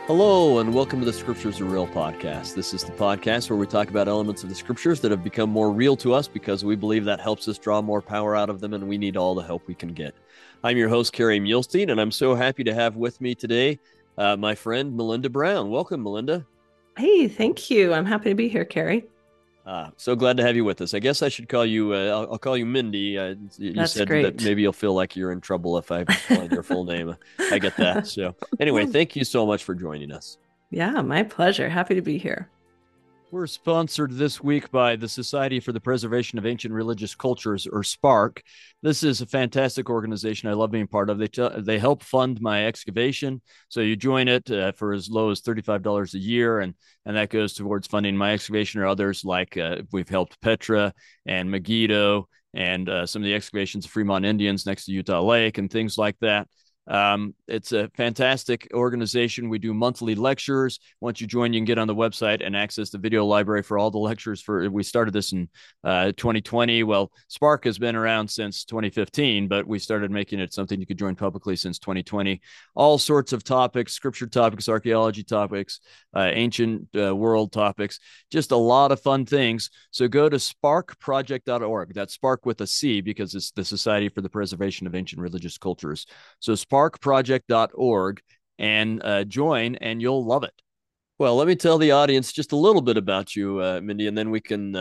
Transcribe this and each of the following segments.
Hello, and welcome to the Scriptures Are Real podcast. This is the podcast where we talk about elements of the Scriptures that have become more real to us because we believe that helps us draw more power out of them, and we need all the help we can get. I'm your host, Kerry Muhlstein, and I'm so happy to have with me today my friend Melinda Brown. Welcome, Melinda. Hey, thank you. I'm happy to be here, Carrie. So glad to have you with us. I guess I should call you, I'll call you Mindy. You That's said that great. maybe you'll feel like you're in trouble if I'm calling your full name. I get that. So, anyway, thank you so much for joining us. Yeah, my pleasure. Happy to be here. We're sponsored this week by the Society for the Preservation of Ancient Religious Cultures, or SPARC. This is a fantastic organization I love being part of. They help fund my excavation. So you join it for as low as $35 a year, and that goes towards funding my excavation or others like we've helped Petra and Megiddo and some of the excavations of Fremont Indians next to Utah Lake and things like that. It's a fantastic organization. We do monthly lectures. Once you join, you can get on the website and access the video library for all the lectures. We started this in 2020. Well, SPARC has been around since 2015, but we started making it something you could join publicly since 2020. All sorts of topics, scripture topics, archaeology topics, ancient world topics, just a lot of fun things. So go to sparkproject.org. That's Spark with a C because it's the Society for the Preservation of Ancient Religious Cultures. So sparkproject.org and join, and you'll love it. Well, let me tell the audience just a little bit about you, Mindy, and then we can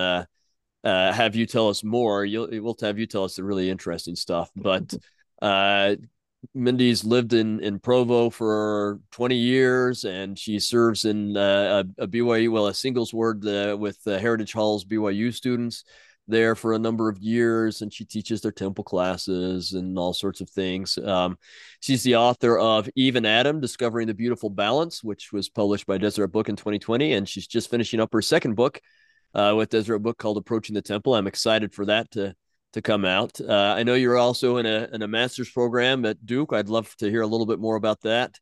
have you tell us more. We'll have you tell us the really interesting stuff. But uh, Mindy's lived in Provo for 20 years, and she serves in a BYU, well, a singles word with Heritage Hall's BYU students there for a number of years, and she teaches their temple classes and all sorts of things. She's the author of Eve and Adam, Discovering the Beautiful Balance, which was published by Deseret Book in 2020, and she's just finishing up her second book with Deseret Book called Approaching the Temple. I'm excited for that to come out. I know you're also in a master's program at Duke. I'd love to hear a little bit more about that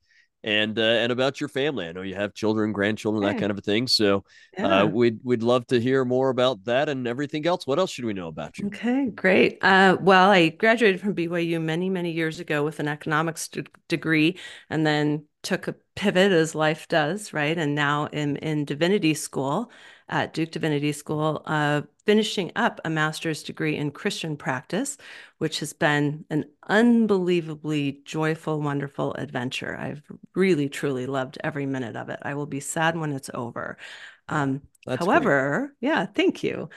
and about your family. I know you have children, grandchildren, that Okay. kind of a thing. So Yeah. we'd love to hear more about that and everything else. What else should we know about you? Okay, great. Well, I graduated from BYU many, many years ago with an economics degree and then took a pivot as life does, right? And now am in divinity school at Duke Divinity School, finishing up a master's degree in Christian practice, which has been an unbelievably joyful, wonderful adventure. I've really, truly loved every minute of it. I will be sad when it's over. Oh, that's great. However, yeah, thank you.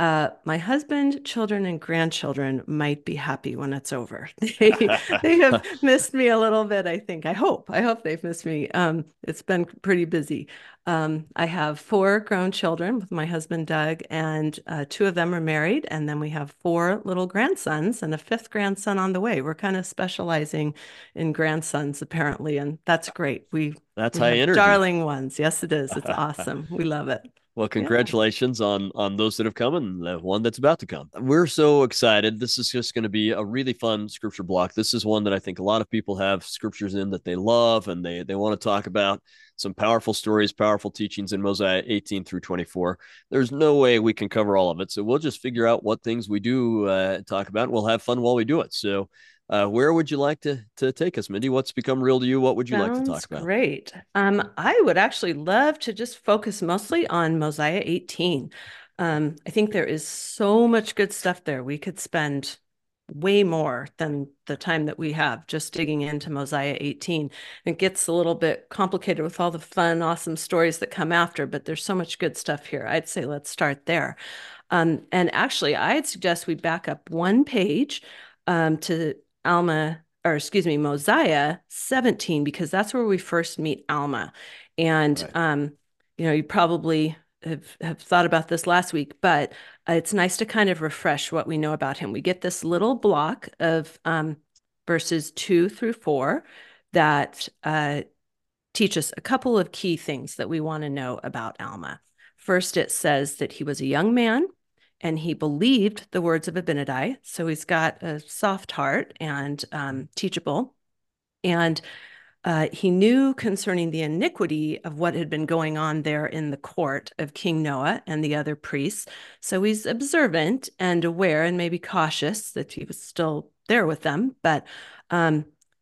My husband, children, and grandchildren might be happy when it's over. They have missed me a little bit, I think. I hope they've missed me. It's been pretty busy. I have four grown children with my husband, Doug, and two of them are married. And then we have four little grandsons and a fifth grandson on the way. We're kind of specializing in grandsons, apparently, and that's great. That's We high have energy. darling ones. Yes, it is. It's awesome. We love it. Well, Yeah. congratulations on those that have come and the one that's about to come. We're so excited. This is just going to be a really fun scripture block. This is one that I think a lot of people have scriptures in that they love and they want to talk about some powerful stories, powerful teachings in Mosiah 18 through 24. There's no way we can cover all of it. So we'll just figure out what things we do talk about. And we'll have fun while we do it. So where would you like to take us, Mindy? What's become real to you? What would you like to talk Sounds about? great. I would actually love to just focus mostly on Mosiah 18. I think there is so much good stuff there. We could spend way more than the time that we have just digging into Mosiah 18. It gets a little bit complicated with all the fun, awesome stories that come after, but there's so much good stuff here. I'd say let's start there. And actually, I'd suggest we back up one page to Alma, or excuse me, Mosiah 17, because that's where we first meet Alma. And, Right. you probably have thought about this last week, but it's nice to kind of refresh what we know about him. We get this little block of verses 2 through 4 that teach us a couple of key things that we want to know about Alma. First, it says that he was a young man and he believed the words of Abinadi. So he's got a soft heart and teachable. And he knew concerning the iniquity of what had been going on there in the court of King Noah and the other priests. So he's observant and aware and maybe cautious that he was still there with them. But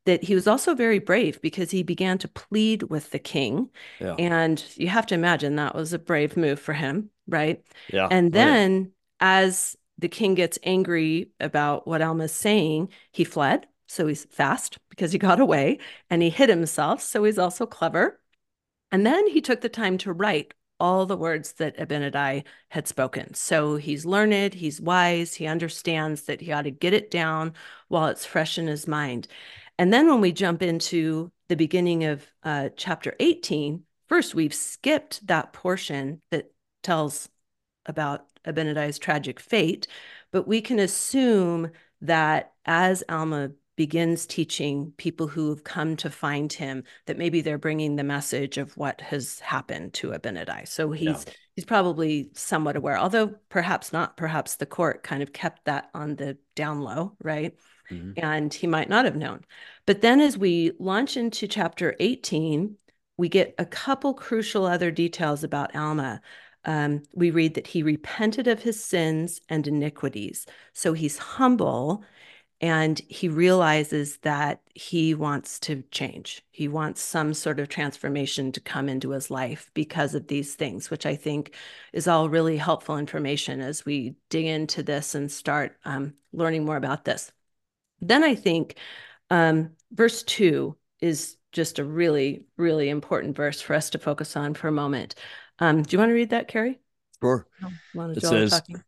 that he was also very brave because he began to plead with the king. Yeah. And you have to imagine that was a brave move for him, right? Yeah. And Oh, yeah. then as the king gets angry about what Alma's saying, he fled. So he's fast because he got away, and he hid himself. So he's also clever. And then he took the time to write all the words that Abinadi had spoken. So he's learned, he's wise, he understands that he ought to get it down while it's fresh in his mind. And then when we jump into the beginning of chapter 18, first we've skipped that portion that tells about Abinadi's tragic fate, but we can assume that as Alma begins teaching people who have come to find him, that maybe they're bringing the message of what has happened to Abinadi. So Yeah. he's probably somewhat aware, although perhaps not. Perhaps the court kind of kept that on the down low, right? Mhm. And he might not have known. But then as we launch into chapter 18, we get a couple crucial other details about Alma. We read that he repented of his sins and iniquities. So he's humble, and he realizes that he wants to change. He wants some sort of transformation to come into his life because of these things, which I think is all really helpful information as we dig into this and start learning more about this. Then I think verse 2 is just a really, really important verse for us to focus on for a moment. Do you want to read that, Carrie? Sure. While It Joel are says, talking.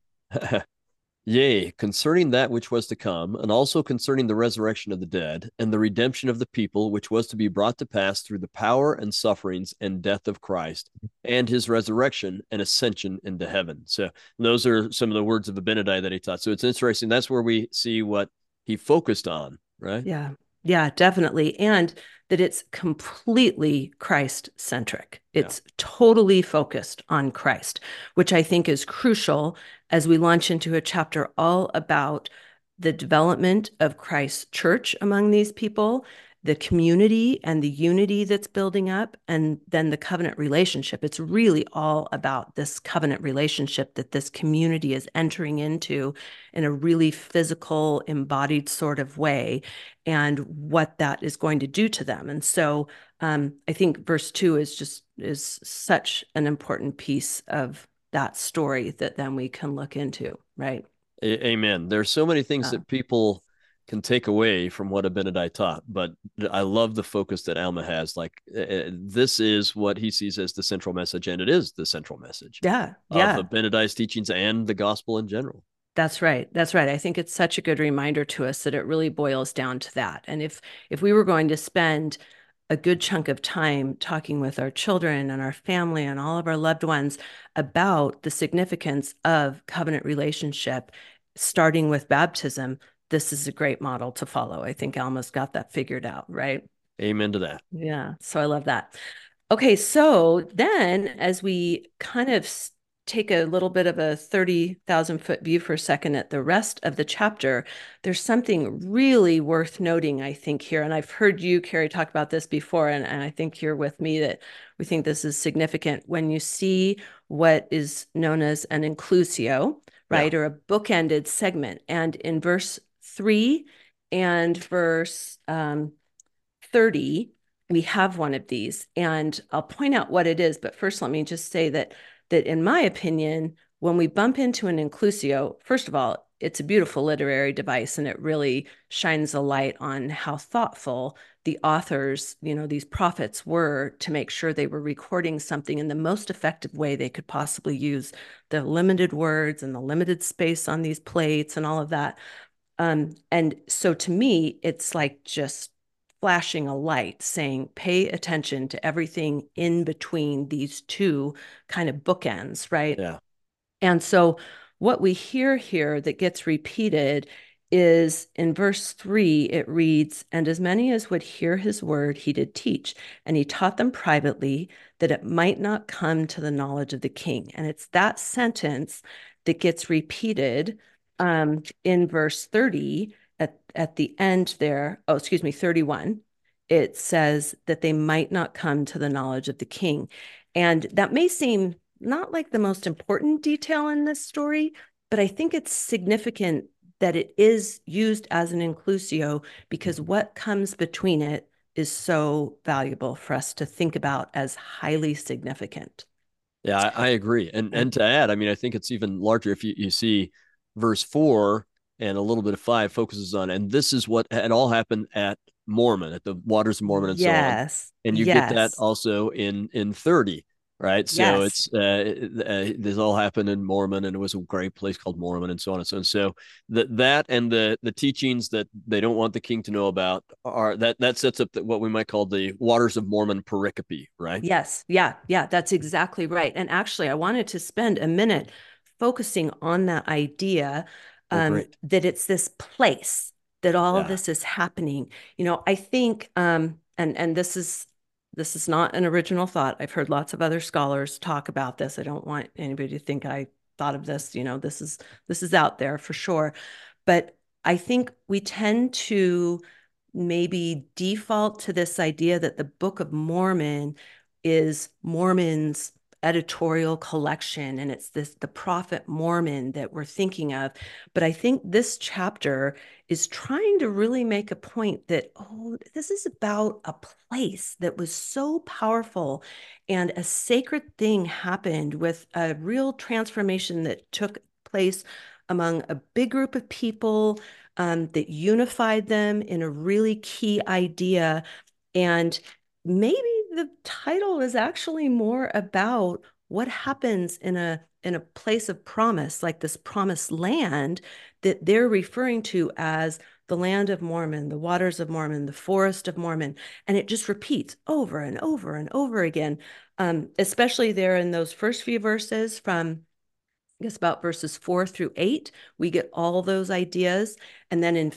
Yea, concerning that which was to come, and also concerning the resurrection of the dead, and the redemption of the people, which was to be brought to pass through the power and sufferings and death of Christ, and his resurrection and ascension into heaven. So those are some of the words of Abinadi that he taught. So it's interesting. That's where we see what he focused on, right? Yeah. Yeah, definitely. And that it's completely Christ centric. Yeah. It's totally focused on Christ, which I think is crucial as we launch into a chapter all about the development of Christ's church among these people, the community and the unity that's building up, and then the covenant relationship. It's really all about this covenant relationship that this community is entering into in a really physical, embodied sort of way, and what that is going to do to them. And so I think verse 2 is such an important piece of that story that then we can look into, right? Amen. There's so many things Uh, that people can take away from what Abinadi taught, but I love the focus that Alma has. Like this is what he sees as the central message, and it is the central message yeah, of yeah. Abinadi's teachings and the gospel in general. That's right. That's right. I think it's such a good reminder to us that it really boils down to that. And if we were going to spend a good chunk of time talking with our children and our family and all of our loved ones about the significance of covenant relationship, starting with baptism, this is a great model to follow. I think Alma's got that figured out, right? Amen to that. Yeah. So I love that. Okay, so then as we kind of take a little bit of a 30,000-foot view for a second at the rest of the chapter, there's something really worth noting, I think, here. And I've heard you, Carrie, talk about this before, and I think you're with me that we think this is significant. When you see what is known as an inclusio, Yeah. right, or a bookended segment, and in verse 3 and verse 30, we have one of these. And I'll point out what it is. But first, let me just say that in my opinion, when we bump into an inclusio, first of all, it's a beautiful literary device, and it really shines a light on how thoughtful the authors, these prophets were to make sure they were recording something in the most effective way they could possibly use the limited words and the limited space on these plates and all of that. And so to me, it's like just flashing a light saying, pay attention to everything in between these two kind of bookends, right? Yeah. And so what we hear here that gets repeated is in verse 3, it reads, "And as many as would hear his word, he did teach, and he taught them privately that it might not come to the knowledge of the king." And it's that sentence that gets repeated in verse 30 at the end there. Oh, excuse me, 31. It says that they might not come to the knowledge of the king. And that may seem not like the most important detail in this story, but I think it's significant that it is used as an inclusio because what comes between it is so valuable for us to think about as highly significant. Yeah, I agree. Yeah. And to add, I mean, I think it's even larger if you see verse 4 and a little bit of 5 focuses on, and this is what had all happened at Mormon, at the waters of Mormon and so on. Yes. And you get that Yes. also in 30, right? So Yes. it's this all happened in Mormon, and it was a great place called Mormon, and so on and so on. So that and the teachings that they don't want the king to know about are that sets up what we might call the waters of Mormon pericope, right? Yes. Yeah. Yeah. That's exactly right. And actually, I wanted to spend a minute focusing on that idea Oh, great. that it's this place that all of Yeah. this is happening. I think, and this is not an original thought. I've heard lots of other scholars talk about this. I don't want anybody to think I thought of this. This is out there for sure. But I think we tend to maybe default to this idea that the Book of Mormon is Mormon's editorial collection and it's the prophet Mormon that we're thinking of. But I think this chapter is trying to really make a point that, oh, this is about a place that was so powerful and a sacred thing happened with a real transformation that took place among a big group of people, that unified them in a really key idea. And maybe the title is actually more about what happens in a place of promise, like this promised land that they're referring to as the land of Mormon, the waters of Mormon, the forest of Mormon. And it just repeats over and over and over again, especially there in those first few verses from I guess about verses 4 through 8, we get all those ideas. And then in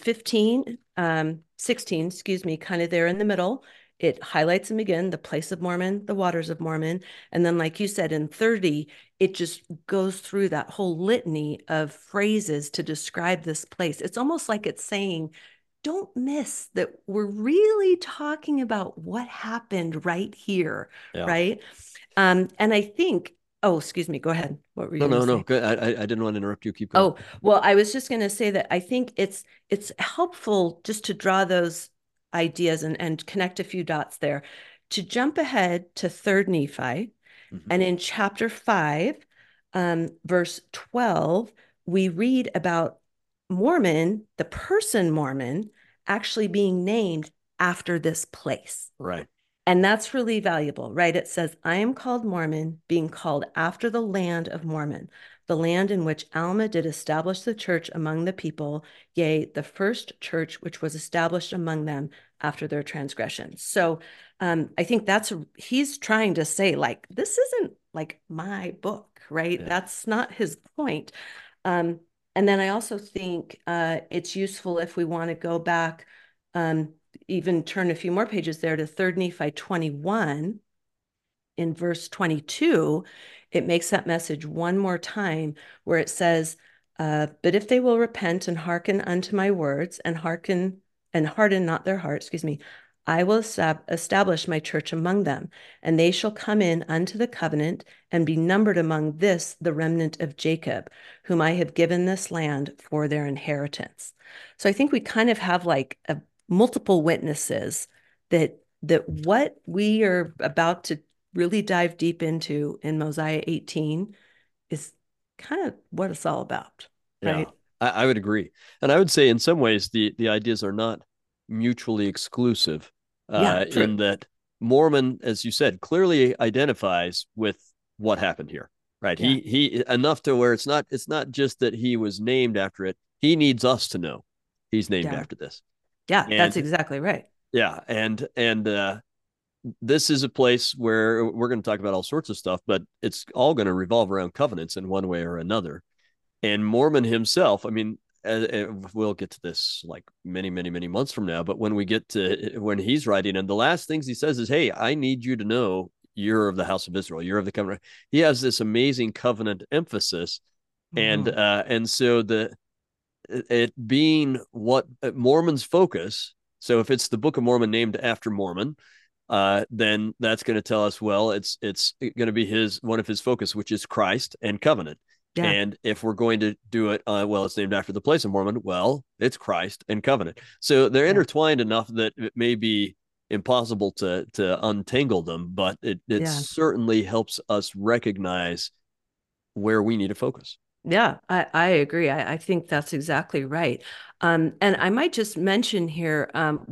16, excuse me, kind of there in the middle, it highlights them again, the place of Mormon, the waters of Mormon. And then, like you said, in 30, it just goes through that whole litany of phrases to describe this place. It's almost like it's saying, don't miss that we're really talking about what happened right here, Yeah. right? And I think, oh, excuse me, go ahead. What were you No, going no, to no. say? Good. I didn't want to interrupt you. Keep going. Oh, well, I was just going to say that I think it's helpful just to draw those ideas and connect a few dots there. To jump ahead to third Nephi, Mhm. and in chapter 5, verse 12, we read about Mormon, the person Mormon, actually being named after this place. Right. And that's really valuable, right? It says, I am called Mormon, being called after the land of Mormon, the land in which Alma did establish the church among the people, yea, the first church which was established among them after their transgressions. So I think he's trying to say, like, this isn't like my book, right? Yeah. That's not his point. Um, and then I also think it's useful if we want to go back, um, even turn a few more pages there to 3rd Nephi 21 in verse 22. It makes that message one more time where it says, but if they will repent and hearken unto my words and hearken and harden not their heart, excuse me, I will establish my church among them, and they shall come in unto the covenant and be numbered among this, the remnant of Jacob, whom I have given this land for their inheritance. So I think we kind of have like multiple witnesses that what we are about to really dive deep into in Mosiah 18 is kind of what it's all about, Yeah. right? I would agree. And I would say in some ways the ideas are not mutually exclusive, Yeah, true. in that Mormon, as you said, clearly identifies with what happened here. Right. Yeah. He enough to where it's not just that he was named after it. He needs us to know he's named Yeah. after this. Yeah, that's And exactly right. yeah, and this is a place where we're going to talk about all sorts of stuff, but it's all going to revolve around covenants in one way or another. And Mormon himself, I mean, we'll get to this like many, many, many months from now. But when we get to when he's writing, and the last things he says is, "Hey, I need you to know you're of the house of Israel. You're of the covenant." He has this amazing covenant emphasis, Mm-hmm. and so the it being what Mormon's focus. So if it's the Book of Mormon named after Mormon, then that's going to tell us, well, it's going to be his one of his focus, which is Christ and covenant. Yeah. And if we're going to do it, well, it's named after the place of Mormon. Well, it's Christ and covenant. So they're Yeah. intertwined enough that it may be impossible to untangle them, but it Yeah. certainly helps us recognize where we need to focus. Yeah, I agree. I think that's exactly right. And I might just mention here,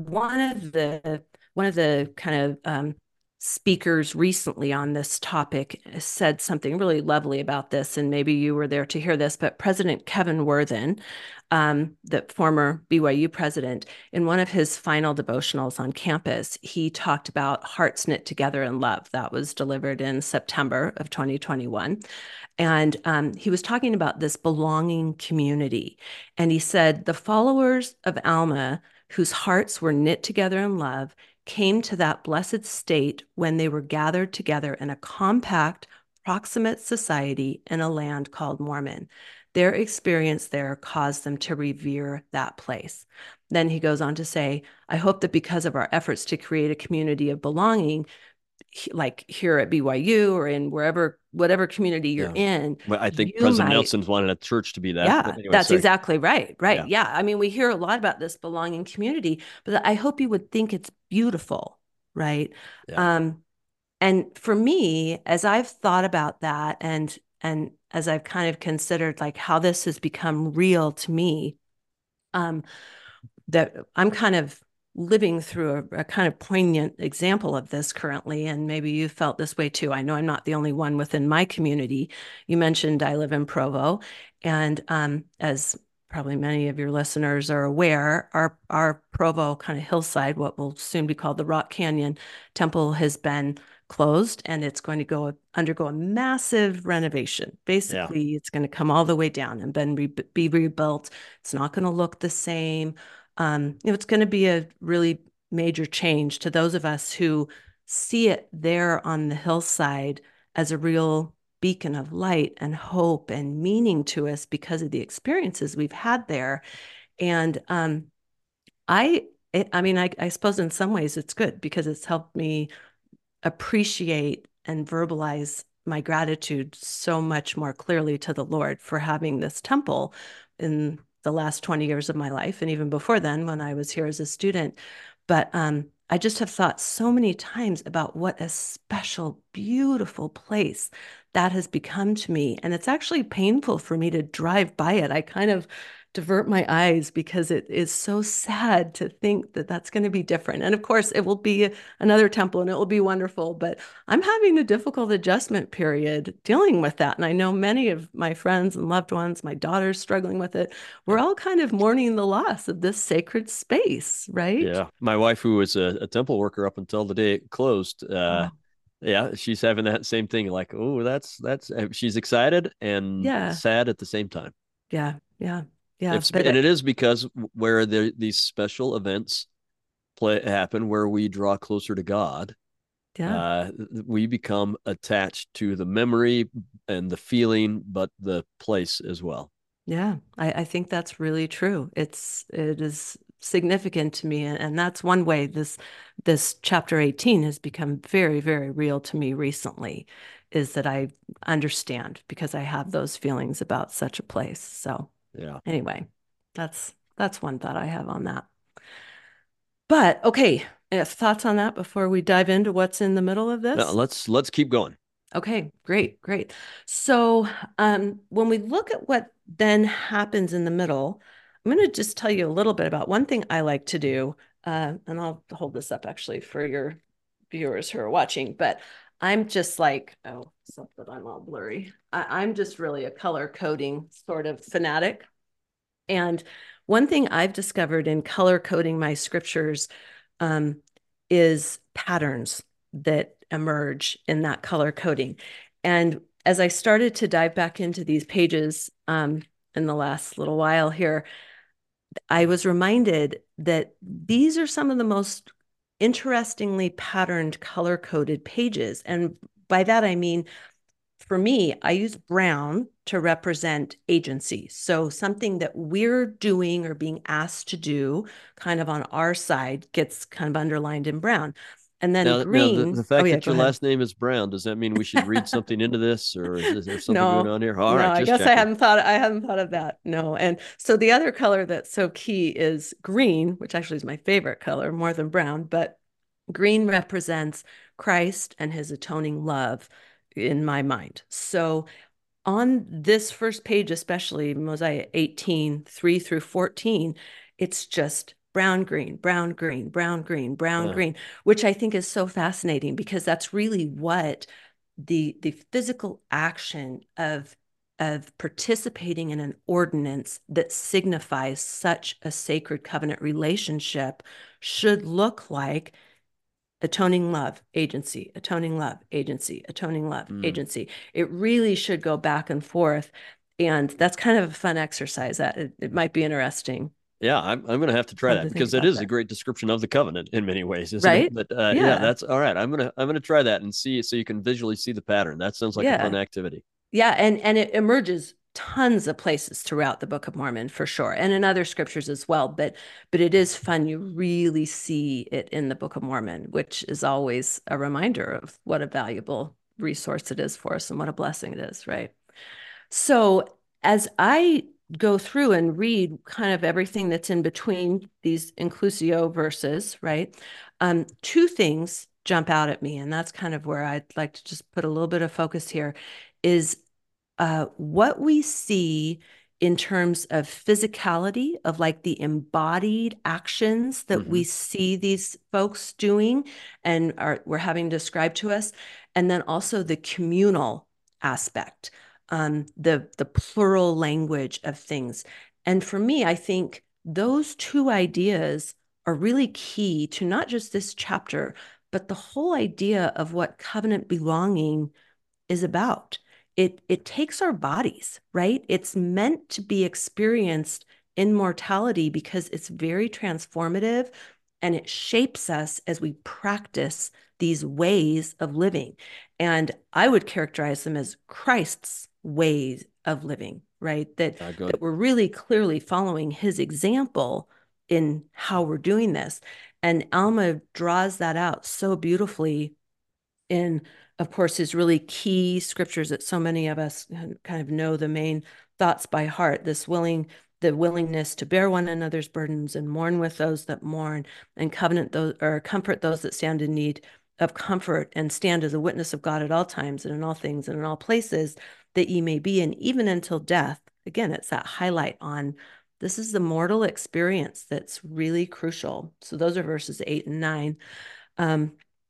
one of the kind of speakers recently on this topic said something really lovely about this, and maybe you were there to hear this, but President Kevin Worthen, the former BYU president, in one of his final devotionals on campus, he talked about hearts knit together in love. That was delivered in September of 2021. And he was talking about this belonging community. And he said the followers of Alma, whose hearts were knit together in love, came to that blessed state when they were gathered together in a compact, proximate society in a land called Mormon. Their experience there caused them to revere that place. Then he goes on to say, I hope that because of our efforts to create a community of belonging, like here at BYU or in whatever community you're Yeah. in, Well, I think you President might. Nelson's wanted a church to be that. Yeah, But anyway, that's sorry. exactly right. Right. Yeah. Yeah. I mean, we hear a lot about this belonging community, but I hope you would think it's beautiful, right? Yeah. Um, and for me, as I've thought about that and as I've kind of considered like how this has become real to me, um, that I'm kind of living through a kind of poignant example of this currently, and maybe you felt this way too. I know I'm not the only one within my community. You mentioned I live in Provo, and as probably many of your listeners are aware, our Provo kind of hillside, what will soon be called the Rock Canyon Temple, has been closed and it's going to go undergo a massive renovation. Yeah. Basically, it's going to come all the way down and then be rebuilt. It's not going to look the same. It's going to be a really major change to those of us who see it there on the hillside as a real beacon of light and hope and meaning to us because of the experiences we've had there. And I, I mean, I suppose in some ways it's good because it's helped me appreciate and verbalize my gratitude so much more clearly to the Lord for having this temple in the last 20 years of my life. And even before then, when I was here as a student. But I just have thought so many times about what a special, beautiful place that has become to me. And it's actually painful for me to drive by it. I kind of divert my eyes because it is so sad to think that that's going to be different. And of course, it will be another temple and it will be wonderful, but I'm having a difficult adjustment period dealing with that. And I know many of my friends and loved ones, my daughter's struggling with it. We're Yeah. all kind of mourning the loss of this sacred space, right? Yeah. My wife, who was a temple worker up until the day it closed, Oh, yeah, she's having that same thing. Like, oh, that's. She's excited and yeah, sad at the same time. yeah, yeah, yeah. It's But and it is because where these special events play happen, where we draw closer to God, yeah. uh, we become attached to the memory and the feeling, but the place as well. Yeah, I think that's really true. It is significant to me, and that's one way this chapter 18 has become very, very real to me recently, is that I understand because I have those feelings about such a place. So Yeah. anyway, that's one thought I have on that. But okay, thoughts on that before we dive into what's in the middle of Now this? let's keep going. Okay, great, great. So, when we look at what then happens in the middle, I'm going to just tell you a little bit about one thing I like to do, and I'll hold this up actually for your viewers who are watching. But I'm just like, oh, except that I'm all blurry. I'm just really a color coding sort of fanatic. And one thing I've discovered in color coding my scriptures um, is patterns that emerge in that color coding. And as I started to dive back into these pages in the last little while here, I was reminded that these are some of the most interestingly patterned color coded pages. And by that, I mean, for me, I use brown to represent agency. So something that we're doing or being asked to do kind of on our side gets kind of underlined in brown. And then Now the green. Oh fact yeah, that go your ahead. last name is Brown, does that mean we should read something into this, or is there something going No, on here? All no, right, I just guess checking. I hadn't thought of that. No. And so the other color that's so key is green, which actually is my favorite color more than brown, but green represents Christ and his atoning love in my mind. So on this first page, especially Mosiah 18, 3 through 14, it's just brown, green, brown, green, brown, green, brown, Uh, green, which I think is so fascinating because that's really what the physical action of participating in an ordinance that signifies such a sacred covenant relationship should look like: atoning love, agency, atoning love, agency, atoning love, mm. agency. It really should go back and forth. And that's kind of a fun exercise. That it might be interesting. Yeah, I'm going to have to try Fun that to think because it about is a that. great description of the covenant in many ways, isn't it? Right? But yeah, Yeah. that's all right. I'm gonna try that and see so you can visually see the pattern. That sounds like a fun Yeah. activity. Yeah. And it emerges tons of places throughout the Book of Mormon for sure. And in other scriptures as well. But it is fun. You really see it in the Book of Mormon, which is always a reminder of what a valuable resource it is for us and what a blessing it is, right? So as I go through and read kind of everything that's in between these inclusio verses, right? Two things jump out at me, and that's kind of where I'd like to just put a little bit of focus here, is what we see in terms of physicality, of like the embodied actions that Mm-hmm. we see these folks doing and we're having described to us, and then also the communal aspect, the plural language of things. And for me, I think those two ideas are really key to not just this chapter, but the whole idea of what covenant belonging is about. It takes our bodies, right? It's meant to be experienced in mortality because it's very transformative and it shapes us as we practice these ways of living. And I would characterize them as Christ's ways of living, right? That Good. we're really clearly following his example in how we're doing this. And Alma draws that out so beautifully in, of course, his really key scriptures that so many of us kind of know the main thoughts by heart. The willingness to bear one another's burdens and mourn with those that mourn, and covenant those or comfort those that stand in need of comfort, and stand as a witness of God at all times and in all things and in all places, that ye may be, and even until death. Again, it's that highlight on this is the mortal experience that's really crucial. So those are verses 8 and 9. Um,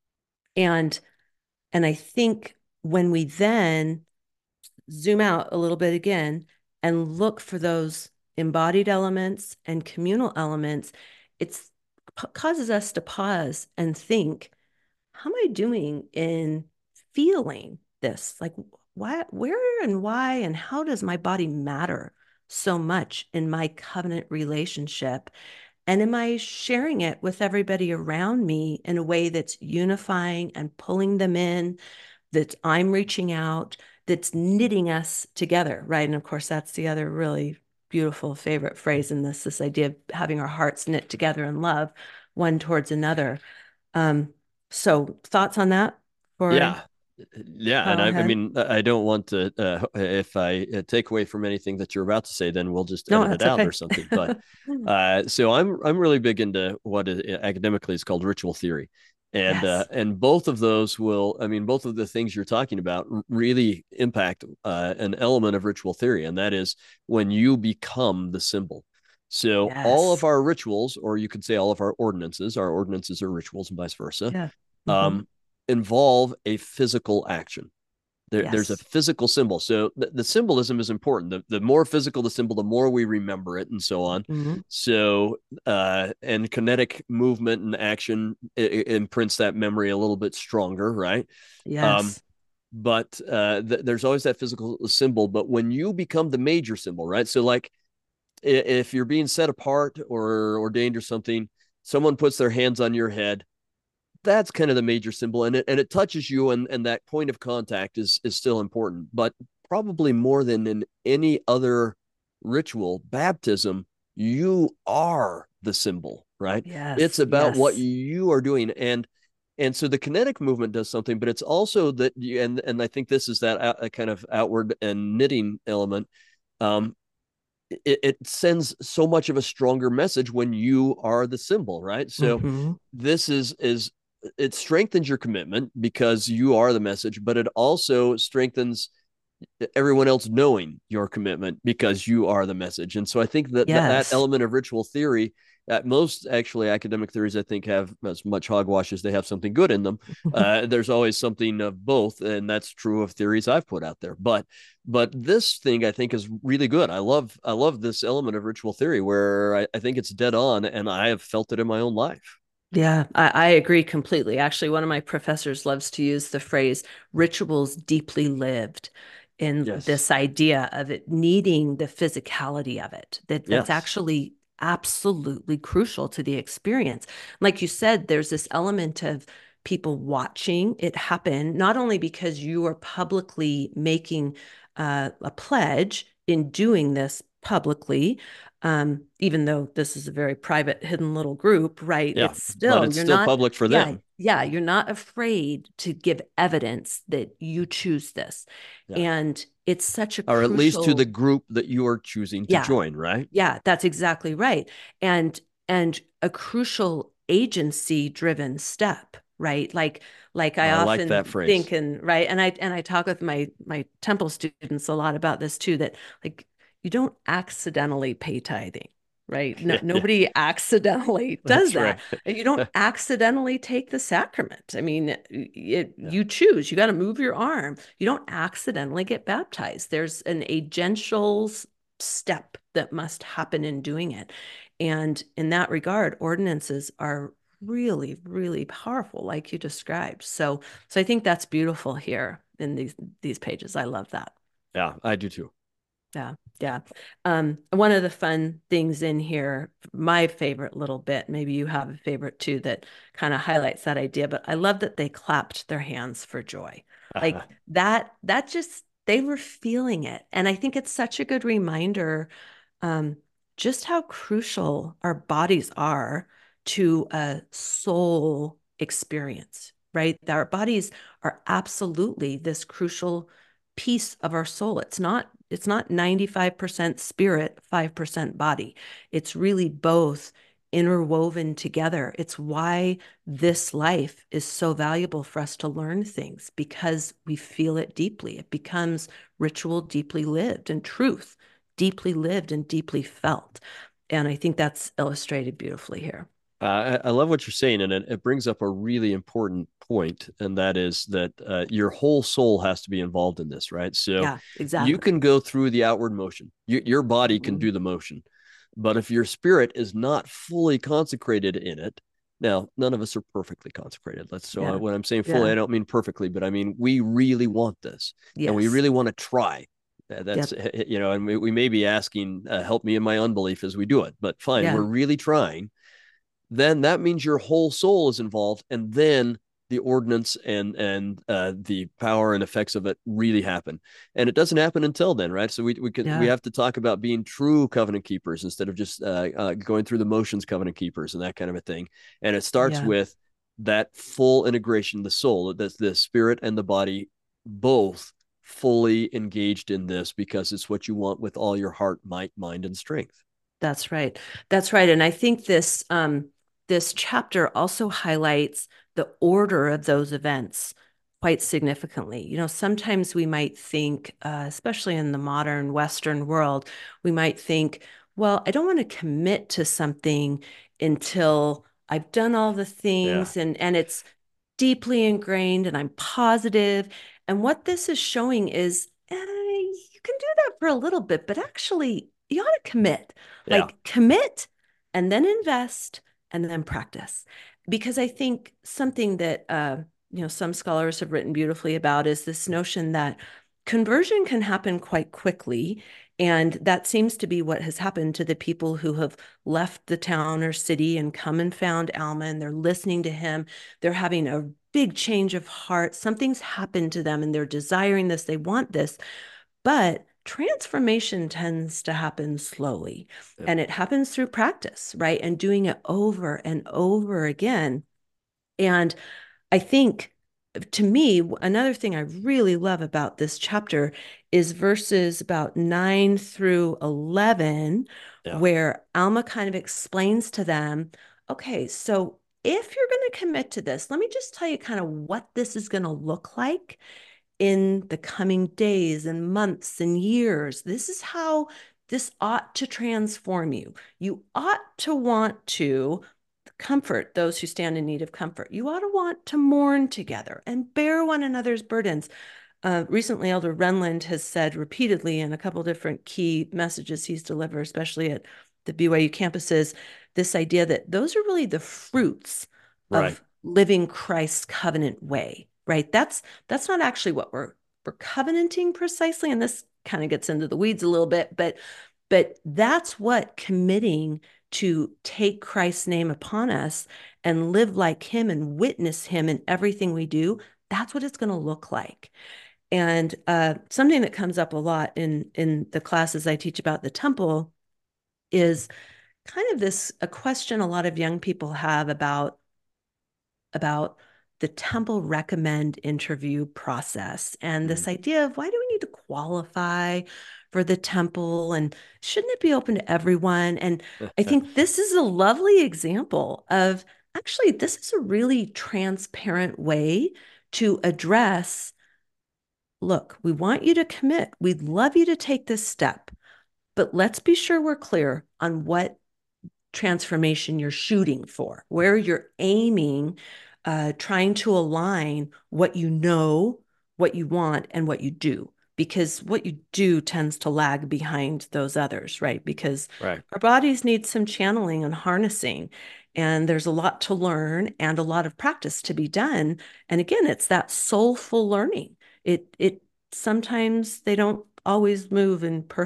and and I think when we then zoom out a little bit again and look for those embodied elements and communal elements, it causes us to pause and think, how am I doing in feeling this? Like, why, where, and why, and how does my body matter so much in my covenant relationship? And am I sharing it with everybody around me in a way that's unifying and pulling them in, that I'm reaching out, that's knitting us together, right? And of course, that's the other really beautiful favorite phrase in this idea of having our hearts knit together in love, one towards another. Um, so thoughts on that for Yeah. Yeah, and pile I ahead? mean, I don't want to. If I take away from anything that you're about to say, then we'll just No, edit it that's out or okay. something. But so I'm really big into what academically is called ritual theory, Yes. and both of those will. I mean, both of the things you're talking about really impact an element of ritual theory, and that is when you become the symbol. So all of Yes. our rituals, or you could say all of our ordinances are rituals, and vice versa. Yeah. Hmm. Um, Involve a physical action. There's a Yes. physical symbol. So the symbolism is important. The more physical the symbol, the more we remember it, and so on. Hmm. So, and kinetic movement and action imprints that memory a little bit stronger, right? Um, Yes. but there's always that physical symbol. But when you become the major symbol, right? So, like if you're being set apart or ordained or something, someone puts their hands on your head, that's kind of the major symbol, and it touches you, and that point of contact is still important, but probably more than in any other ritual, baptism, you are the symbol, right? It's Yes. about what Yes. you are doing, and And so the kinetic movement does something, but it's also that and I think this is that kind of outward and knitting element. um it sends so much of a stronger message when you are the symbol, right? So Mm-hmm. this is it strengthens your commitment because you are the message, but it also strengthens everyone else knowing your commitment because you are the message. And so I think that Yes. element of ritual theory, most actually academic theories, I think, have as much hogwash as they have something good in them. There's always something of both, and that's true of theories I've put out there. But this thing I think is really good. I love this element of ritual theory where I think it's dead on, and I have felt it in my own life. Yeah, I agree completely. Actually, one of my professors loves to use the phrase rituals deeply lived in Yes. this idea of it needing the physicality of it, that's Yes. actually absolutely crucial to the experience. Like you said, there's this element of people watching it happen, not only because you are publicly making a pledge in doing this publicly, even though this is a very private, hidden little group, right? Yeah. It's But still, it's you're still not, public for yeah, them. yeah, you're not afraid to give evidence that you choose this. Yeah. And it's such a Or at least to the crucial, group that you are choosing to yeah, join, right? yeah, that's exactly right. And a crucial agency driven step, right? Like I I like often that phrase. think, and right, and I talk with my temple students a lot about this too, that like you don't accidentally pay tithing, right? No, Yeah, yeah, nobody accidentally does that's that. right. And you don't accidentally take the sacrament. I mean, Yeah. you choose, you got to move your arm. You don't accidentally get baptized. There's an agential step that must happen in doing it. And in that regard, ordinances are really, really powerful, like you described. So I think that's beautiful here in these pages. I love that. Yeah, I do too. Yeah, yeah. One of the fun things in here, my favorite little bit, maybe you have a favorite too, that kind of highlights that idea, but I love that they clapped their hands for joy. Like that just they were feeling it. And I think it's such a good reminder um, just how crucial our bodies are to a soul experience, right? Our bodies are absolutely this crucial piece of our soul. It's not 95% spirit, 5% body. It's really both interwoven together. It's why this life is so valuable for us to learn things because we feel it deeply. It becomes ritual deeply lived and truth deeply lived and deeply felt. And I think that's illustrated beautifully here. I love what you're saying, and it brings up a really important point, and that is that your whole soul has to be involved in this, right? So Yeah, you exactly. can go through the outward motion, your body can Mhm. do the motion, but if your spirit is not fully consecrated in it, now none of us are perfectly consecrated. Yeah. When I'm saying fully, Yeah. I don't mean perfectly, but I mean we really want this, and we Yes. really want to try. That's Yep. and we may be asking, help me in my unbelief as we do it, but fine, we're Yeah. really trying. Then that means your whole soul is involved, and then the ordinance and the power and effects of it really happen. And it doesn't happen until then, right? So we Yeah. have to talk about being true covenant keepers instead of just going through the motions covenant keepers and that kind of a thing. And it starts Yeah. with that full integration, the soul, that's the spirit and the body both fully engaged in this because it's what you want with all your heart, might, mind, and strength. That's right. That's right. And I think this chapter also highlights the order of those events quite significantly. Sometimes we might think, especially in the modern Western world, we might think, well, I don't want to commit to something until I've done all the Yeah. things and it's deeply ingrained and I'm positive. And what this is showing is you can do that for a little bit, but actually, you ought to commit. Yeah. Like, commit and then invest and then practice. Because I think something that, some scholars have written beautifully about is this notion that conversion can happen quite quickly. And that seems to be what has happened to the people who have left the town or city and come and found Alma, and they're listening to him. They're having a big change of heart. Something's happened to them and they're desiring this. They want this. But transformation tends to happen slowly, Yeah. and it happens through practice, right? And doing it over and over again. And I think to me, another thing I really love about this chapter is verses about 9 through 11, Yeah. where Alma kind of explains to them, okay, so if you're going to commit to this, let me just tell you kind of what this is going to look like in the coming days and months and years. This is how this ought to transform you. You ought to want to comfort those who stand in need of comfort. You ought to want to mourn together and bear one another's burdens. Recently, Elder Renlund has said repeatedly in a couple different key messages he's delivered, especially at the BYU campuses, this idea that those are really the fruits Right. of living Christ's covenant way, right? That's not actually what we're covenanting precisely, and this kind of gets into the weeds a little bit, but that's what committing to take Christ's name upon us and live like him and witness him in everything we do, that's what it's going to look like. And something that comes up a lot in the classes I teach about the temple is kind of this a question a lot of young people have about the temple recommend interview process and Mm. this idea of why do we need to qualify for the temple and shouldn't it be open to everyone? And I think this is a lovely example of actually, this is a really transparent way to address look, we want you to commit. We'd love you to take this step, but let's be sure we're clear on what transformation you're shooting for, where you're aiming, trying to align what you know, what you want, and what you do. Because what you do tends to lag behind those others, right? Because Right. our bodies need some channeling and harnessing. And there's a lot to learn and a lot of practice to be done. And again, it's that soulful learning. It sometimes they don't always move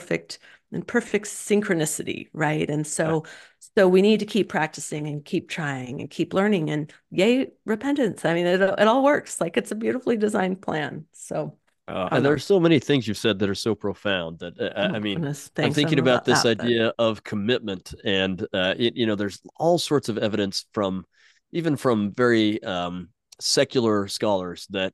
in perfect synchronicity, right? And so we need to keep practicing and keep trying and keep learning and yay, repentance. I mean, it all works. Like it's a beautifully designed plan. So I don't And know. there's so many things you've said that are so profound that Oh I mean, goodness, I'm thanks. I don't thinking know about about this that, but idea of commitment, and there's all sorts of evidence from even from very secular scholars that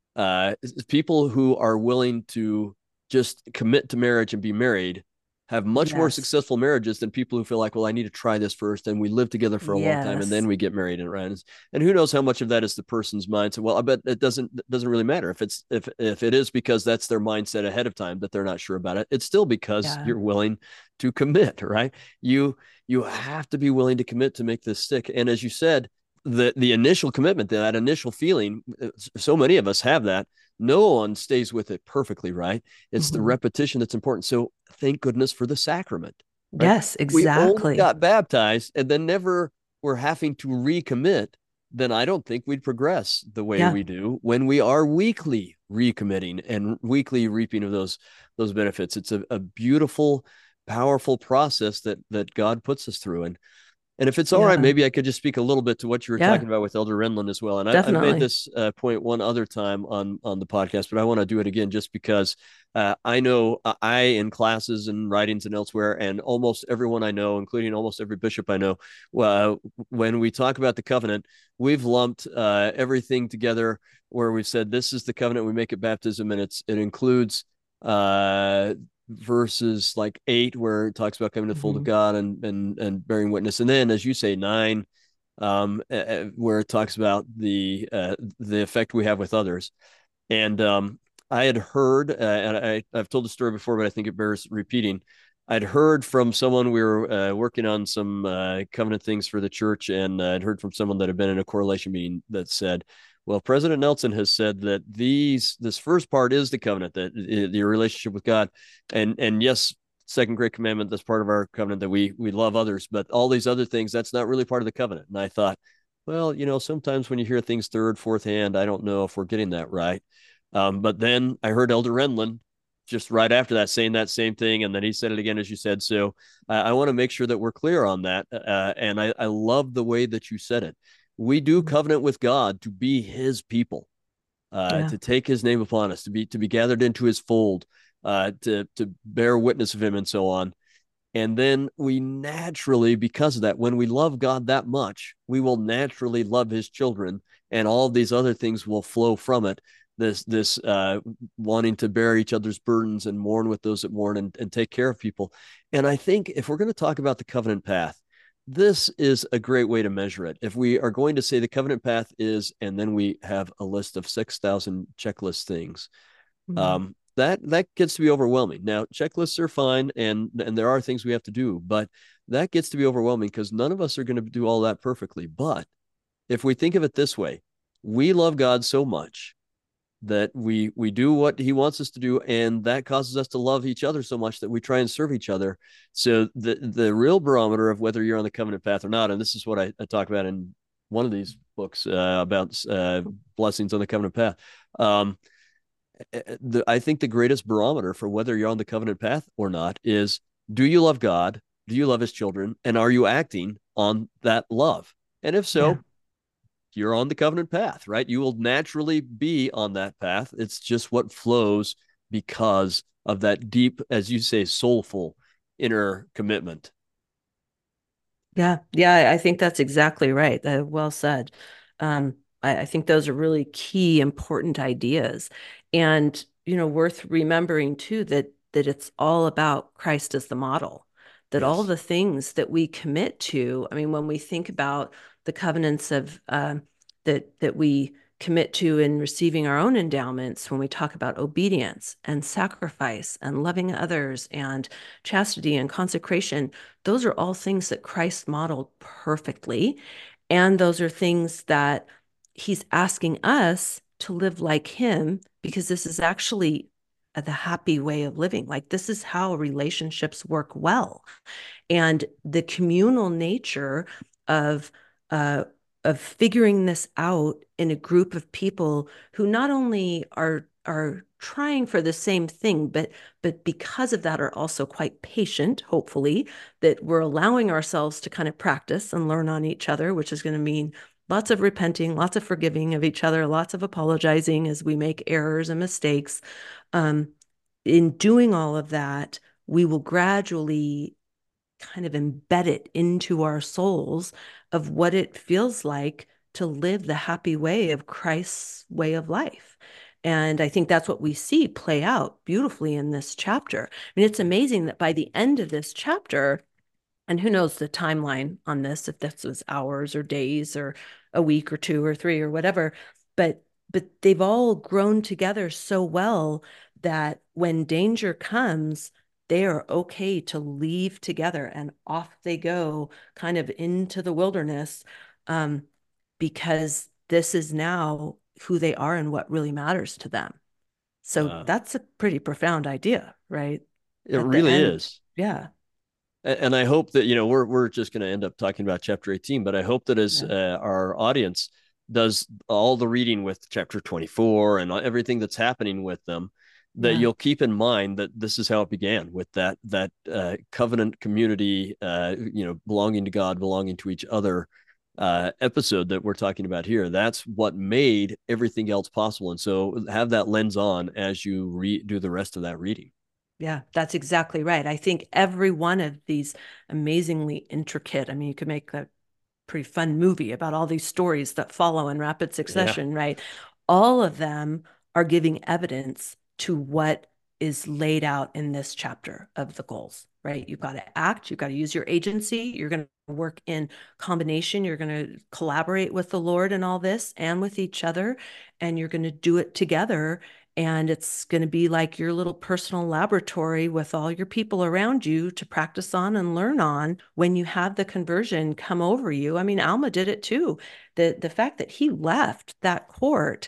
people who are willing to just commit to marriage and be married have much more yes, successful marriages than people who feel like, well, I need to try this first, and we live together for a long time, and then yes, we get married. And who knows how much of that is the person's mindset? Well, I bet it doesn't really matter if it is because that's their mindset ahead of time that they're not sure about it. It's still because yeah, you're willing to commit, right? You have to be willing to commit to make this stick. And as you said, the initial commitment, that initial feeling, so many of us have that. No one stays with it perfectly, right? It's the hmm repetition that's important. So thank goodness for the sacrament, right? yes, We only exactly. got baptized and then never were having to recommit, then I don't think we'd progress the way Yeah, we do when we are weekly recommitting and weekly reaping of those benefits. It's a beautiful, powerful process that God puts us through. And if it's all right, yeah, maybe I could just speak a little bit to what you were yeah, talking about with Elder Renlund as well. And I've made definitely. this point one other time on the podcast, but I want to do it again just because I know I, in classes and writings and elsewhere, and almost everyone I know, including almost every bishop I know, when we talk about the covenant, we've lumped everything together where we've said this is the covenant we make at baptism, and it includes uh, verses like 8 where it talks about coming to the fold of hmm God and bearing witness, and then as you say 9 where it talks about the effect we have with others. And I had heard, and I've told the story before, but I think it bears repeating. I'd heard from someone, we were working on some covenant things for the church, and I'd heard from someone that had been in a correlation meeting that said, well, President Nelson has said that this first part is the covenant, that your relationship with God, and yes, second great commandment, that's part of our covenant, that we love others, but all these other things, that's not really part of the covenant. And I thought, well, sometimes when you hear things third, fourth hand, I don't know if we're getting that right. But then I heard Elder Renlund just right after that saying that same thing, and then he said it again as you said. So I want to make sure that we're clear on that. And I love the way that you said it. We do covenant with God to be His people, Yeah, to take His name upon us, to be gathered into His fold, to bear witness of Him, and so on. And then we naturally, because of that, when we love God that much, we will naturally love his children, and all of these other things will flow from it. This wanting to bear each other's burdens and mourn with those that mourn, and take care of people. And I think if we're going to talk about the covenant path, this is a great way to measure it. If we are going to say the covenant path is, and then we have a list of 6,000 checklist things, Mm. that gets to be overwhelming. Now, checklists are fine, and there are things we have to do, but that gets to be overwhelming because none of us are going to do all that perfectly. But if we think of it this way, we love God so much that we do what he wants us to do, and that causes us to love each other so much that we try and serve each other. So the real barometer of whether you're on the covenant path or not, and this is what I talk about in one of these books about blessings on the covenant path. I think the greatest barometer for whether you're on the covenant path or not is, do you love God? Do you love his children? And are you acting on that love? And if Yeah. so, you're on the covenant path, right? You will naturally be on that path. It's just what flows because of that deep, as you say, soulful inner commitment. Yeah, yeah, I think that's exactly right. Well said. I think those are really key, important ideas, and worth remembering too that it's all about Christ as the model. That all Yes. the things that we commit to, I mean, when we think about the covenants of that we commit to in receiving our own endowments, when we talk about obedience and sacrifice and loving others and chastity and consecration, those are all things that Christ modeled perfectly. And those are things that he's asking us to live like him, because this is actually the happy way of living. Like, this is how relationships work well. And the communal nature of uh, of figuring this out in a group of people who not only are trying for the same thing, but because of that are also quite patient, hopefully, that we're allowing ourselves to kind of practice and learn on each other, which is going to mean lots of repenting, lots of forgiving of each other, lots of apologizing as we make errors and mistakes. Um, in doing all of that, we will gradually kind of embed it into our souls of what it feels like to live the happy way of Christ's way of life. And I think that's what we see play out beautifully in this chapter. I mean, it's amazing that by the end of this chapter, and who knows the timeline on this, if this was hours or days or a week or two or three or whatever, but they've all grown together so well that when danger comes, they are okay to leave together and off they go kind of into the wilderness, um, because this is now who they are and what really matters to them. So Uh, that's a pretty profound idea, right? it At the really end. is. Yeah. And I hope that we're just going to end up talking about chapter 18, but I hope that as Yeah. our audience does all the reading with chapter 24 and everything that's happening with them, that Yeah. you'll keep in mind that this is how it began, with that covenant community, belonging to God, belonging to each other episode that we're talking about here. That's what made everything else possible. And so have that lens on as you do the rest of that reading. Yeah, that's exactly right. I think every one of these amazingly intricate, I mean, you could make a pretty fun movie about all these stories that follow in rapid Yeah. succession, right? All of them are giving evidence to what is laid out in this chapter of the goals, right? You've got to act, you've got to use your agency, you're going to work in combination, you're going to collaborate with the Lord in all this and with each other, and you're going to do it together. And it's going to be like your little personal laboratory with all your people around you to practice on and learn on when you have the conversion come over you. I mean, Alma did it too. The fact that he left that court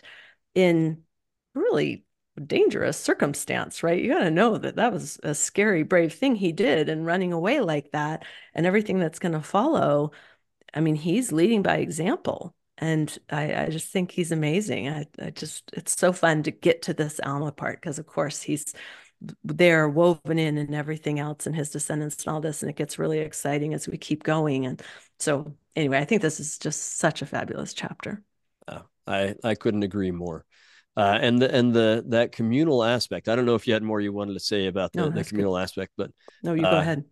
in really dangerous circumstance, right? You got to know that that was a scary, brave thing he did, and running away like that and everything that's going to follow. I mean, he's leading by example. And I just think he's amazing. I just, it's so fun to get to this Alma part because, of course, he's there woven in everything else and his descendants and all this. And it gets really exciting as we keep going. And so, anyway, I think this is just such a fabulous chapter. I couldn't agree more. And the that communal aspect. I don't know if you had more you wanted to say about No, the that's good. communal aspect, but No, you go uh, ahead.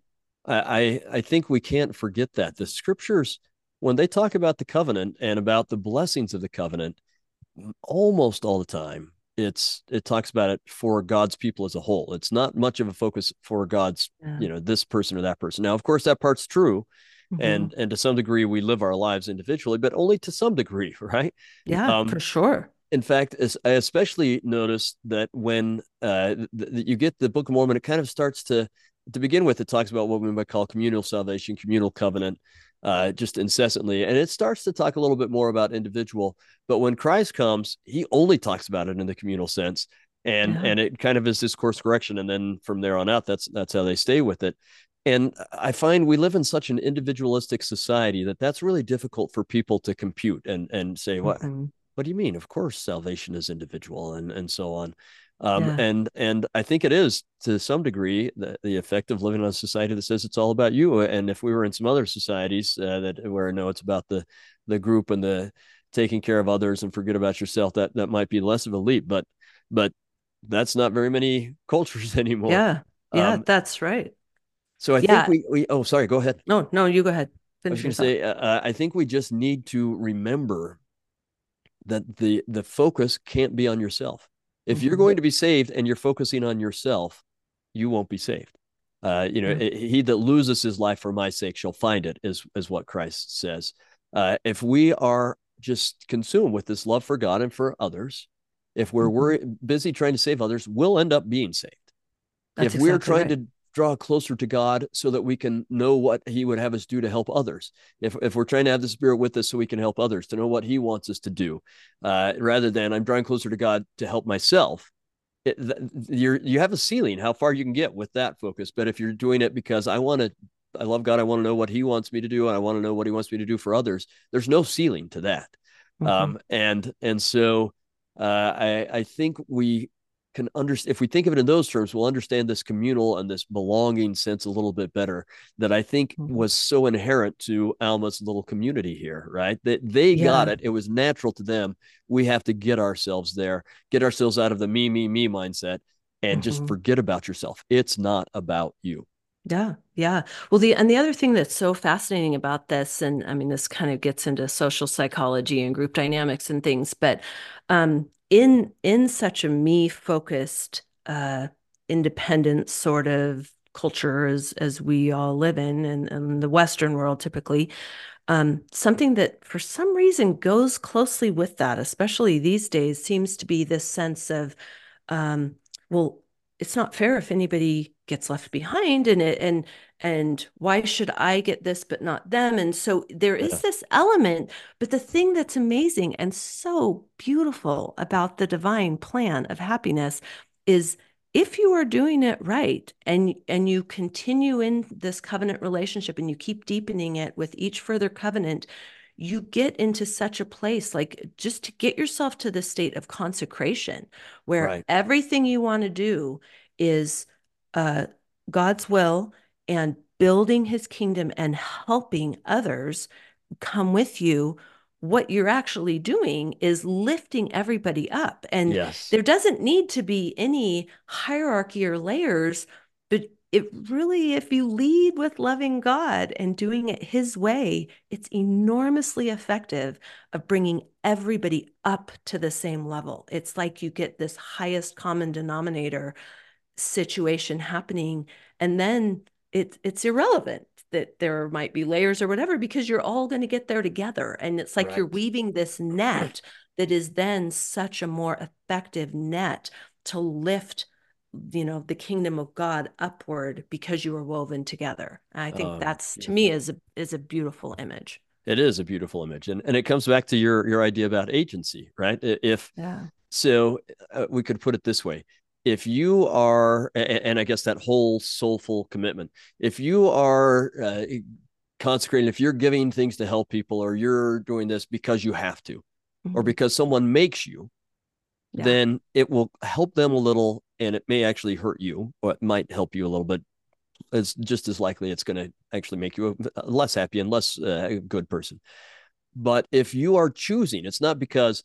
I think we can't forget that the scriptures, when they talk about the covenant and about the blessings of the covenant, almost all the time it talks about it for God's people as a whole. It's not much of a focus for God's, Yeah. this person or that person. Now, of course, that part's true, Hmm. and to some degree we live our lives individually, but only to some degree, right? Yeah, Um, for sure. in fact, I especially noticed that when you get the Book of Mormon, it kind of starts to begin with. It talks about what we might call communal salvation, communal covenant, just incessantly, and it starts to talk a little bit more about individual. But when Christ comes, he only talks about it in the communal sense, Yeah. and it kind of is this course correction, and then from there on out, that's how they stay with it. And I find we live in such an individualistic society that that's really difficult for people to compute and say, Hmm. what do you mean? Of course, salvation is individual, and so on. Yeah. And I think it is to some degree the effect of living in a society that says it's all about you. And if we were in some other societies that where no, it's about the group and the taking care of others and forget about yourself, that might be less of a leap. But that's not very many cultures anymore. Yeah. Yeah, Um, that's right. so I think Yeah. we oh, sorry, go ahead. No, no, you go ahead. I was Finish going your to thought. say I think we just need to remember that the focus can't be on yourself. If you're Hmm. going to be saved and you're focusing on yourself, you won't be saved. Yeah. He that loses his life for my sake shall find it, is what Christ says. If we are just consumed with this love for God and for others, if Hmm. busy trying to save others, we'll end up being saved. That's If we're exactly trying right. to draw closer to God so that we can know what he would have us do to help others, if we're trying to have the Spirit with us so we can help others, to know what he wants us to do, rather than I'm drawing closer to God to help myself, you have a ceiling how far you can get with that focus. But if you're doing it because I love God, I want to know what he wants me to do, and I want to know what he wants me to do for others, there's no ceiling to that. Hmm. And so I think we can understand, if we think of it in those terms, we'll understand this communal and this belonging sense a little bit better, that I think Hmm. was so inherent to Alma's little community here, right? That they got Yeah. it. It was natural to them. We have to get ourselves there, get ourselves out of the me mindset, and just Hmm. forget about yourself. It's not about you. Yeah, yeah. Well, the other thing that's so fascinating about this, and I mean, this kind of gets into social psychology and group dynamics and things, but in such a me-focused, independent sort of culture as we all live in the Western world typically, something that for some reason goes closely with that, especially these days, seems to be this sense of, um, well, it's not fair if anybody gets left behind in it, and why should I get this but not them? And so there is Yeah. this element, but the thing that's amazing and so beautiful about the divine plan of happiness is if you are doing it right and you continue in this covenant relationship and you keep deepening it with each further covenant, you get into such a place, like just to get yourself to the state of consecration where Right. everything you want to do is uh, God's will and building his kingdom and helping others come with you. What you're actually doing is lifting everybody up. And Yes. there doesn't need to be any hierarchy or layers, but it really, if you lead with loving God and doing it his way, it's enormously effective of bringing everybody up to the same level. It's like you get this highest common denominator situation happening, and then it's irrelevant that there might be layers or whatever because you're all going to get there together, and it's like you're Right. weaving this net that is then such a more effective net to lift the kingdom of God upward because you are woven together. I think that's, to me, Beautiful. is a beautiful image. It is a beautiful image, and it comes back to your idea about agency, right? If Yeah. so, we could put it this way: if you are, and I guess that whole soulful commitment, if you are consecrating, if you're giving things to help people, or you're doing this because you have to, or Mhm. because someone makes you, Yeah. then it will help them a little, and it may actually hurt you, or it might help you a little bit. It's just as likely it's going to actually make you a less happy and less good person. But if you are choosing, it's not because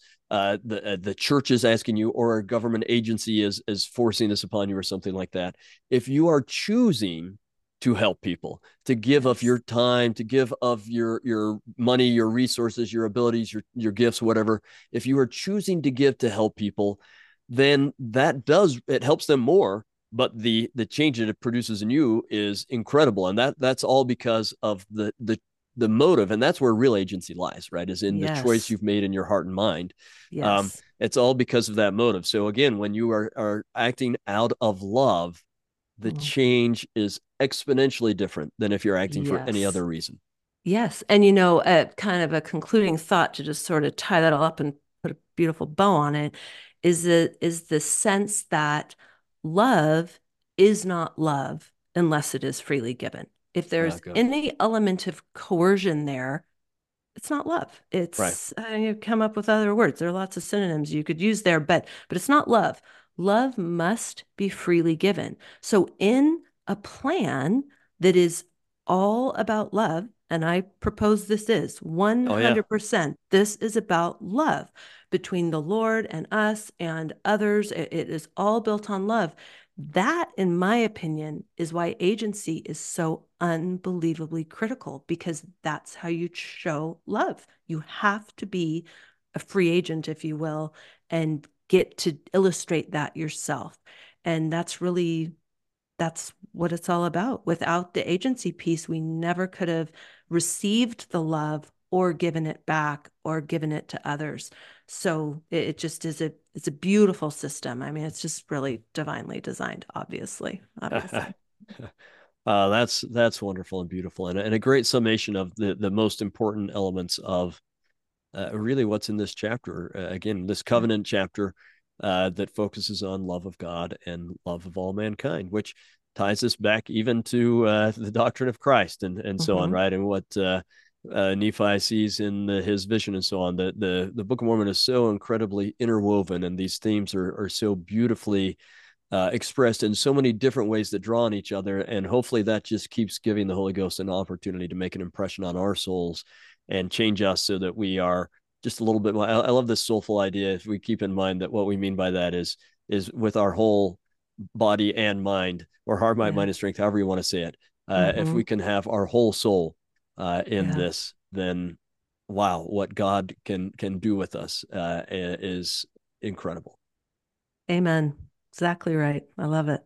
the church is asking you, or a government agency is forcing this upon you, or something like that. If you are choosing to help people, to give of Yes. your time, to give of your money, your resources, your abilities, your gifts, whatever. If you are choosing to give to help people, then it helps them more. But the change that it produces in you is incredible, and that's all because of the motive, and that's where real agency lies, right? Is in the choice Yes. you've made in your heart and mind. Yes. It's all because of that motive. So again, when you are acting out of love, the Mm. change is exponentially different than if you're acting for any Yes. other reason. Yes. And, kind of a concluding thought to just sort of tie that all up and put a beautiful bow on it is the sense that love is not love unless it is freely given. If Oh, there's good. any element of coercion there, it's not love. Right. It's you come up with other words. There are lots of synonyms you could use there, but it's not love. Love must be freely given. So in a plan that is all about love, and I propose this is Oh, yeah. 100%, this is about love between the Lord and us and others. It is all built on love. That, in my opinion, is why agency is so unbelievably critical because that's how you show love. You have to be a free agent, if you will, and get to illustrate that yourself. And that's what it's all about. Without the agency piece, we never could have received the love or given it back or given it to others. So it just is it's a beautiful system. I mean, it's just really divinely designed, obviously. Obviously. That's wonderful and beautiful, and a great summation of the most important elements of really what's in this chapter. Again, this Yeah. covenant chapter that focuses on love of God and love of all mankind, which ties us back even to the doctrine of Christ and so on, Mm-hmm. right? And what Nephi sees in his vision and so on. The Book of Mormon is so incredibly interwoven, and these themes are so beautifully expressed in so many different ways that draw on each other. And hopefully that just keeps giving the Holy Ghost an opportunity to make an impression on our souls and change us so that we are just a little bit more. I love this soulful idea. If we keep in mind that what we mean by that is with our whole body and mind, or heart, Yeah. mind, and strength, however you want to say it. If Mm-hmm. we can have our whole soul in Yeah. this, then wow, what God can do with us is incredible. Amen. Exactly right. I love it.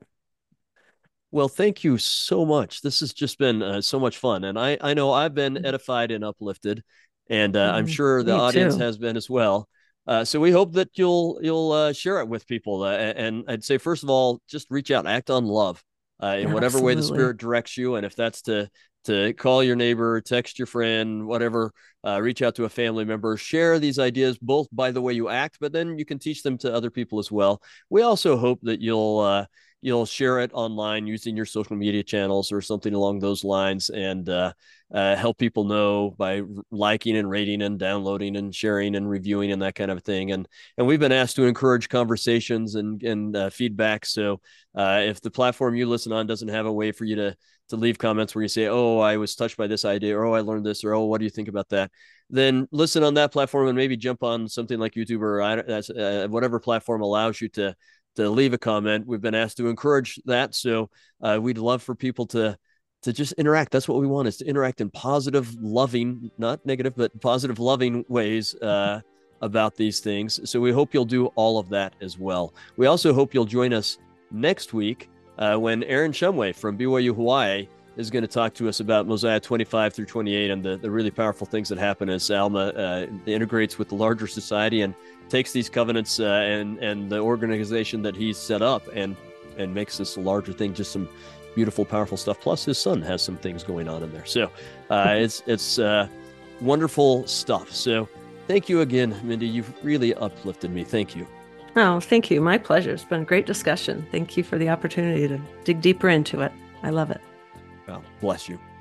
Well, thank you so much. This has just been so much fun. And I know I've been edified and uplifted, and I'm sure the Me audience too. has been as well. So we hope that you'll share it with people. And I'd say, first of all, just reach out, act on love in whatever way the Absolutely. Spirit directs you. And if that's to call your neighbor, text your friend, whatever, reach out to a family member, share these ideas both by the way you act, but then you can teach them to other people as well. We also hope that you'll share it online using your social media channels or something along those lines, and help people know by liking and rating and downloading and sharing and reviewing and that kind of thing. And we've been asked to encourage conversations and feedback. So if the platform you listen on doesn't have a way for you to leave comments where you say, oh, I was touched by this idea, or oh, I learned this, or oh, what do you think about that? Then listen on that platform and maybe jump on something like YouTube or whatever platform allows you to leave a comment. We've been asked to encourage that. So we'd love for people to just interact. That's what we want, is to interact in positive, loving, not negative, but positive, loving ways about these things. So we hope you'll do all of that as well. We also hope you'll join us next week when Aaron Shumway from BYU Hawaii is going to talk to us about Mosiah 25 through 28 and the really powerful things that happen as Alma integrates with the larger society and takes these covenants and the organization that he's set up and makes this a larger thing. Just some beautiful, powerful stuff. Plus, his son has some things going on in there. So it's wonderful stuff. So thank you again, Mindy. You've really uplifted me. Thank you. Oh, thank you. My pleasure. It's been a great discussion. Thank you for the opportunity to dig deeper into it. I love it. Well, bless you.